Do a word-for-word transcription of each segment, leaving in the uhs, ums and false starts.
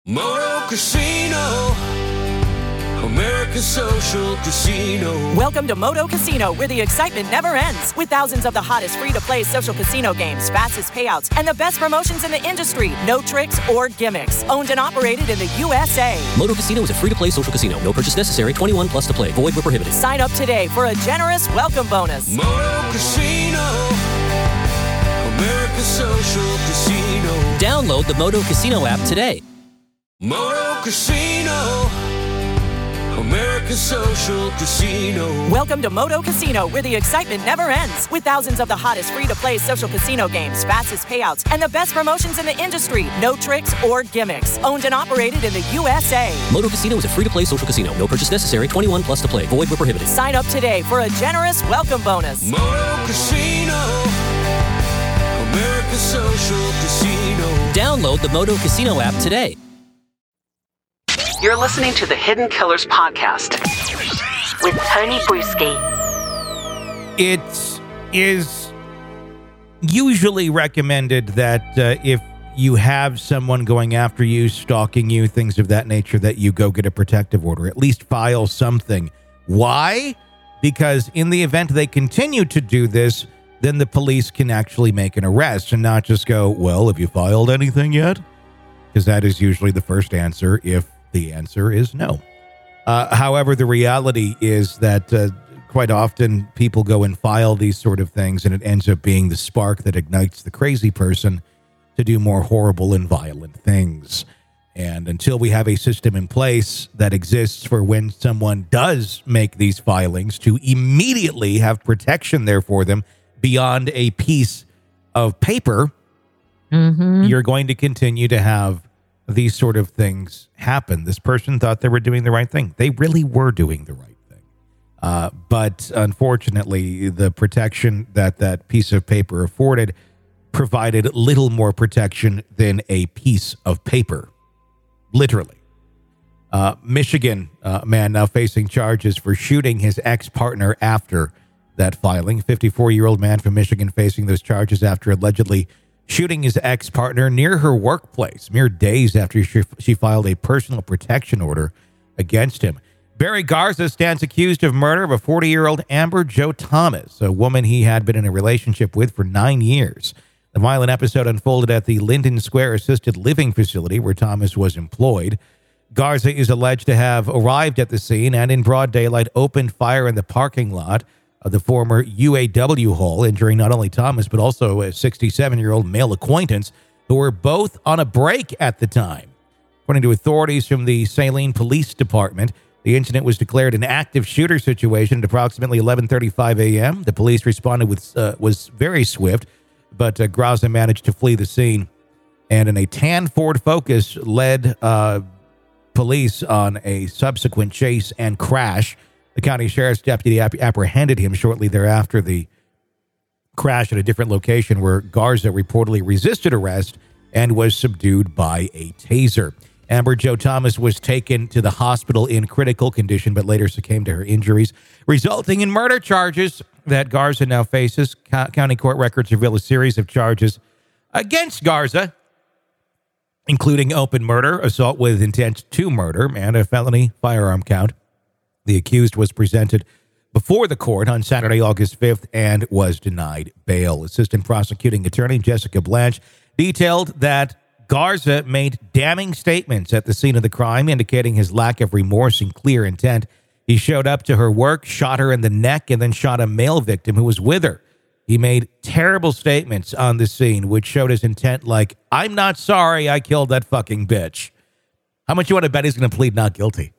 Moto Casino, America's social casino. Welcome to Moto Casino, where the excitement never ends. With thousands of the hottest free-to-play social casino games, fastest payouts, and the best promotions in the industry. No tricks or gimmicks. Owned and operated in the U S A. Moto Casino is a free-to-play social casino. No purchase necessary. twenty-one plus to play. Void where prohibited. Sign up today for a generous welcome bonus. Moto Casino, America's social casino. Download the Moto Casino app today. Moto Casino, America's social casino. Welcome to Moto Casino, where the excitement never ends. With thousands of the hottest free-to-play social casino games, fastest payouts, and the best promotions in the industry. No tricks or gimmicks. Owned and operated in the U S A. Moto Casino is a free-to-play social casino. No purchase necessary. twenty-one plus to play. Void where prohibited. Sign up today for a generous welcome bonus. Moto Casino, America's social casino. Download the Moto Casino app today. You're listening to the Hidden Killers podcast with Tony Bruschi. It is usually recommended that uh, if you have someone going after you, stalking you, things of that nature, that you go get a protective order, at least file something. Why? Because in the event they continue to do this, then the police can actually make an arrest and not just go, well, have you filed anything yet? Because that is usually the first answer if the answer is no. Uh, however, the reality is that uh, quite often people go and file these sort of things, and it ends up being the spark that ignites the crazy person to do more horrible and violent things. And until we have a system in place that exists for when someone does make these filings to immediately have protection there for them beyond a piece of paper, mm-hmm. you're going to continue to have these sort of things happen. This person thought they were doing the right thing. They really were doing the right thing. Uh, but unfortunately, the protection that that piece of paper afforded provided little more protection than a piece of paper. Literally. Uh, Michigan uh, man now facing charges for shooting his ex-partner after that filing. fifty-four-year-old man from Michigan facing those charges after allegedly shooting his ex-partner near her workplace, mere days after she, she filed a personal protection order against him. Barry Garza stands accused of murder of a forty-year-old Amber Jo Thomas, a woman he had been in a relationship with for nine years. The violent episode unfolded at the Linden Square Assisted Living Facility where Thomas was employed. Garza is alleged to have arrived at the scene and in broad daylight opened fire in the parking lot of the former U A W hall, injuring not only Thomas, but also a sixty-seven-year-old male acquaintance who were both on a break at the time. According to authorities from the Saline Police Department, the incident was declared an active shooter situation at approximately eleven thirty-five a.m. The police responded with uh, was very swift, but uh, Garza managed to flee the scene. And in a tan Ford Focus led uh, police on a subsequent chase and crash. The county sheriff's deputy app- apprehended him shortly thereafter. The crash at a different location where Garza reportedly resisted arrest and was subdued by a taser. Amber Jo Thomas was taken to the hospital in critical condition, but later succumbed to her injuries, resulting in murder charges that Garza now faces. Co- county court records reveal a series of charges against Garza, including open murder, assault with intent to murder, and a felony firearm count. The accused was presented before the court on Saturday, August fifth, and was denied bail. Assistant Prosecuting Attorney Jessica Blanche detailed that Garza made damning statements at the scene of the crime, indicating his lack of remorse and clear intent. He showed up to her work, shot her in the neck, and then shot a male victim who was with her. He made terrible statements on the scene, which showed his intent like, I'm not sorry I killed that fucking bitch. How much you want to bet he's going to plead not guilty?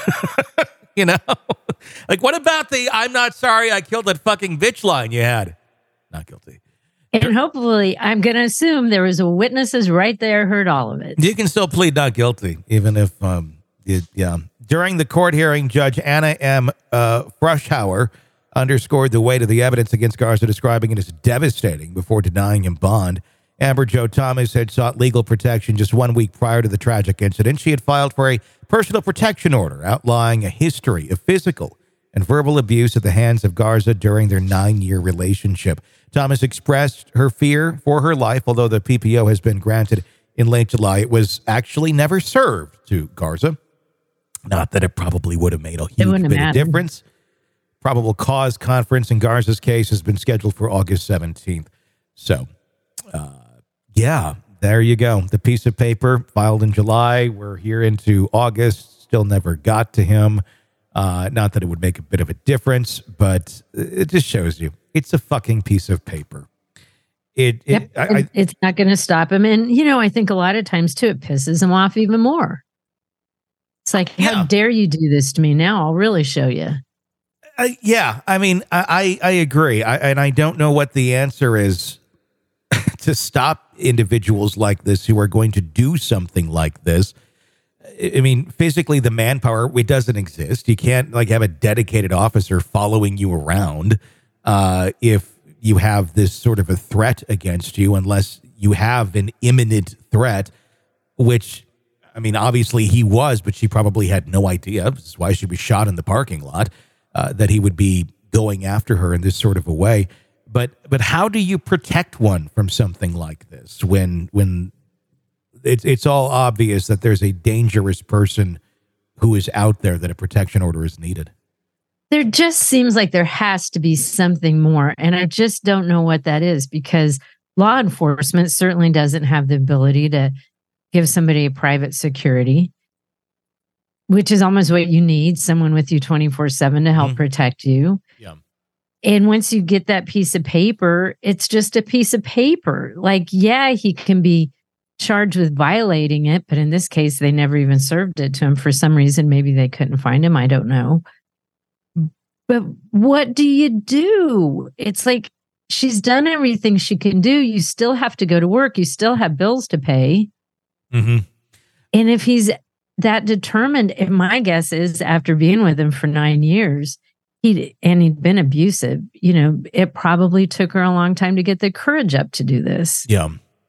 You know, like what about the I'm not sorry I killed that fucking bitch line you had? Not guilty. And hopefully, I'm going to assume there was a witnesses right there heard all of it. You can still plead not guilty, even if, um, it, yeah. During the court hearing, Judge Anna M. Uh, Frushauer underscored the weight of the evidence against Garza, describing it as devastating before denying him bond. Amber Jo Thomas had sought legal protection just one week prior to the tragic incident. She had filed for a personal protection order outlining a history of physical and verbal abuse at the hands of Garza during their nine-year relationship. Thomas expressed her fear for her life, although the P P O has been granted in late July. It was actually never served to Garza. Not that it probably would have made a huge bit of difference. Probable cause conference in Garza's case has been scheduled for August seventeenth. So, uh, yeah, there you go. The piece of paper filed in July. We're here into August. Still never got to him. Uh, not that it would make a bit of a difference, but it just shows you it's a fucking piece of paper. It, it yep, I, I, it's not going to stop him. And, you know, I think a lot of times too, it pisses him off even more. It's like, how yeah. dare you do this to me? Now I'll really show you. Uh, yeah, I mean, I, I, I agree. I, and I don't know what the answer is to stop individuals like this who are going to do something like this. I mean, physically, the manpower, it doesn't exist. You can't like have a dedicated officer following you around uh, if you have this sort of a threat against you, unless you have an imminent threat, which, I mean, obviously he was, but she probably had no idea. This is why she was shot in the parking lot, uh, that he would be going after her in this sort of a way. But but how do you protect one from something like this when when it's it's all obvious that there's a dangerous person who is out there that a protection order is needed? There just seems like there has to be something more. And I just don't know what that is, because law enforcement certainly doesn't have the ability to give somebody a private security, which is almost what you need, someone with you twenty-four seven to help mm-hmm. protect you. Yeah. And once you get that piece of paper, it's just a piece of paper. Like, yeah, he can be charged with violating it, but in this case, they never even served it to him for some reason. Maybe they couldn't find him. I don't know. But what do you do? It's like she's done everything she can do. You still have to go to work. You still have bills to pay. Mm-hmm. And if he's that determined, and my guess is after being with him for nine years, he and he'd been abusive, you know, it probably took her a long time to get the courage up to do this. Yeah.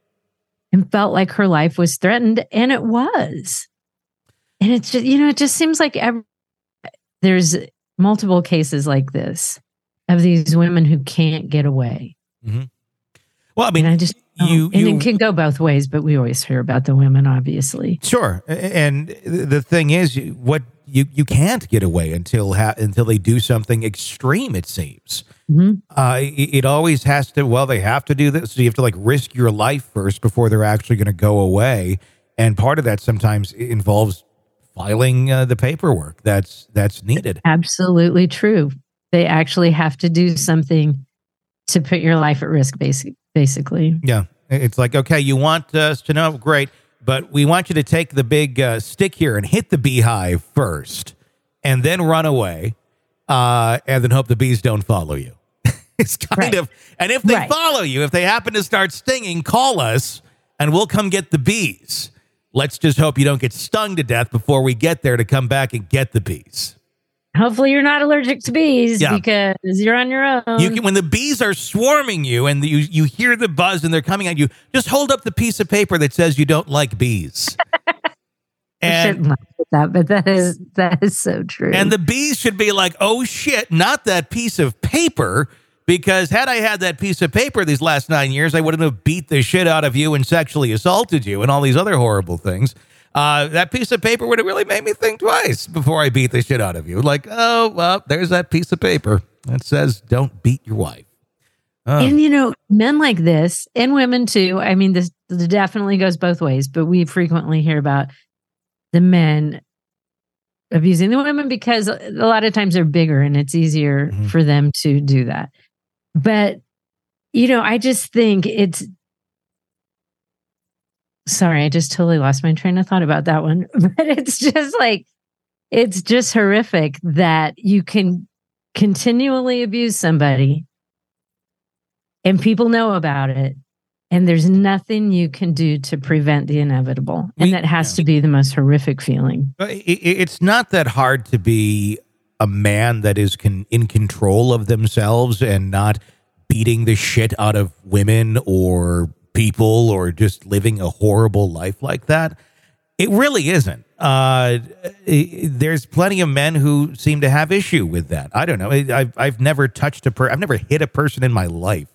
And felt like her life was threatened, and it was. And it's just, you know, it just seems like every, there's multiple cases like this of these women who can't get away. Mm-hmm. Well, I mean, and I just you, and you, it can go both ways, but we always hear about the women, obviously. Sure, and the thing is, what you you can't get away until ha- until they do something extreme. It seems. Mm-hmm. Uh, it, it always has to. Well, they have to do this, so you have to like risk your life first before they're actually going to go away. And part of that sometimes involves filing uh, the paperwork that's that's needed. Absolutely true. They actually have to do something to put your life at risk, basic, basically. Yeah. It's like, okay, you want us to know, great, but we want you to take the big uh, stick here and hit the beehive first and then run away uh, and then hope the bees don't follow you. It's kind right. of, and if they right. follow you, if they happen to start stinging, call us and we'll come get the bees. Let's just hope you don't get stung to death before we get there to come back and get the bees. Hopefully you're not allergic to bees yeah. because you're on your own. You can, when the bees are swarming you and you, you hear the buzz and they're coming at you, just hold up the piece of paper that says you don't like bees. And, I shouldn't laugh at that, but that is, that is so true. And the bees should be like, oh shit, not that piece of paper, because had I had that piece of paper these last nine years, I wouldn't have beat the shit out of you and sexually assaulted you and all these other horrible things. Uh, that piece of paper would have really made me think twice before I beat the shit out of you. Like, oh, well, there's that piece of paper that says don't beat your wife. Oh. And, you know, men like this, and women too, I mean, this, this definitely goes both ways, but we frequently hear about the men abusing the women because a lot of times they're bigger and it's easier mm-hmm. for them to do that. But, you know, I just think it's, sorry, I just totally lost my train of thought about that one. But it's just like, it's just horrific that you can continually abuse somebody and people know about it. And there's nothing you can do to prevent the inevitable. And we, that has yeah. to be the most horrific feeling. It, it's not that hard to be a man that is con- in control of themselves and not beating the shit out of women or people or just living a horrible life like that. It really isn't. Uh, it, there's plenty of men who seem to have issue with that. I don't know. I, I've, I've never touched a person. I've never hit a person in my life.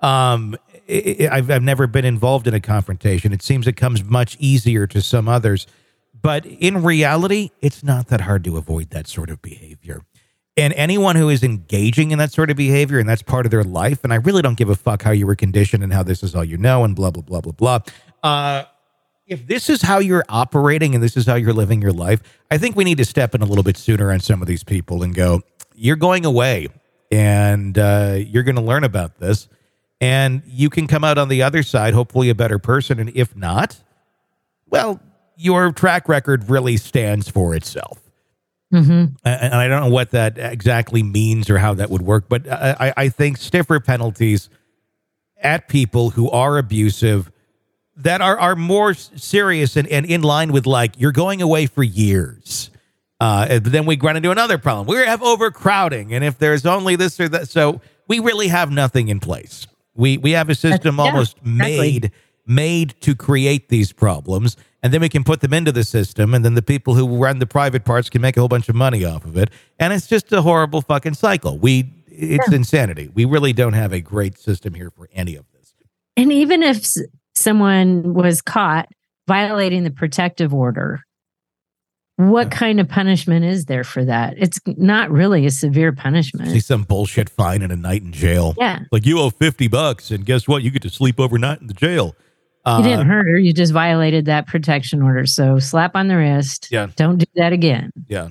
Um, it, I've, I've never been involved in a confrontation. It seems it comes much easier to some others. But in reality, it's not that hard to avoid that sort of behavior. And anyone who is engaging in that sort of behavior, and that's part of their life, and I really don't give a fuck how you were conditioned and how this is all you know and blah, blah, blah, blah, blah. Uh, if this is how you're operating and this is how you're living your life, I think we need to step in a little bit sooner on some of these people and go, you're going away and uh, you're going to learn about this. And you can come out on the other side, hopefully a better person. And if not, well, your track record really stands for itself. Mm-hmm. And I don't know what that exactly means or how that would work, but I, I think stiffer penalties at people who are abusive that are, are more serious and, and in line with, like, you're going away for years. Uh, and then we run into another problem. We have overcrowding. And if there's only this or that, so we really have nothing in place. We we have a system yeah, almost exactly. made made to create these problems, and then we can put them into the system, and then the people who run the private parts can make a whole bunch of money off of it, and it's just a horrible fucking cycle. We it's yeah. insanity. We really don't have a great system here for any of this. And even if s- someone was caught violating the protective order, what Yeah. kind of punishment is there for that? It's not really a severe punishment. See some bullshit fine and a night in jail. Yeah. Like, you owe fifty bucks, and guess what? You get to sleep overnight in the jail. Uh, You didn't hurt her. You just violated that protection order. So slap on the wrist. Yeah. Don't do that again. Yeah.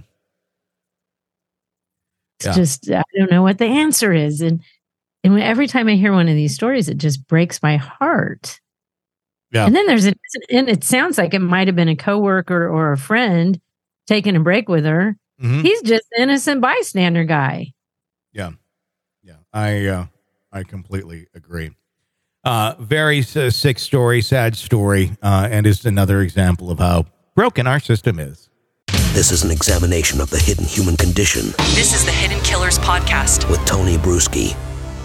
It's Yeah. just, I don't know what the answer is. And and when, every time I hear one of these stories, it just breaks my heart. Yeah. And then there's a, and it sounds like it might have been a coworker or a friend taking a break with her. Mhm. He's just an innocent bystander guy. Yeah. Yeah. I, uh, I completely agree. Uh, very uh, sick story, sad story, uh, and is another example of how broken our system is. This is an examination of the hidden human condition This is the Hidden Killers Podcast. with Tony Bruschi.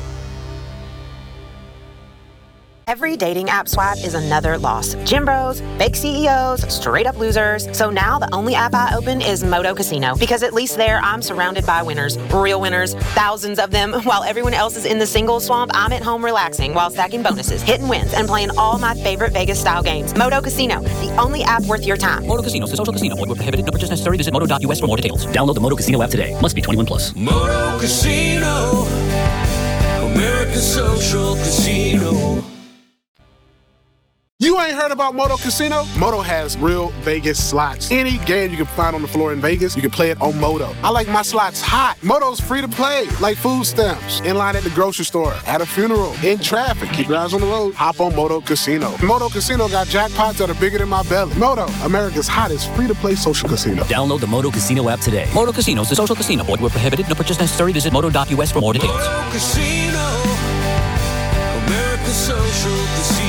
Every dating app swipe is another loss. Gym bros, fake C E Os, straight up losers. So now the only app I open is Moto Casino, because at least there I'm surrounded by winners, real winners, thousands of them. While everyone else is in the single swamp, I'm at home relaxing while stacking bonuses, hitting wins, and playing all my favorite Vegas style games. Moto Casino, the only app worth your time. Moto Casino is a social casino. Void where prohibited. No purchase necessary. Visit moto dot u s for more details. Download the Moto Casino app today. Must be twenty-one plus. Moto Casino, American Social Casino. You ain't heard about Moto Casino? Moto has real Vegas slots. Any game you can find on the floor in Vegas, you can play it on Moto. I like my slots hot. Moto's free to play, like food stamps. In line at the grocery store, at a funeral, in traffic. Keep your eyes on the road. Hop on Moto Casino. Moto Casino got jackpots that are bigger than my belly. Moto, America's hottest free-to-play social casino. Download the Moto Casino app today. Moto Casino is a social casino. Void where prohibited. No purchase necessary. Visit moto dot u s for more details. Moto Casino, American Social Casino.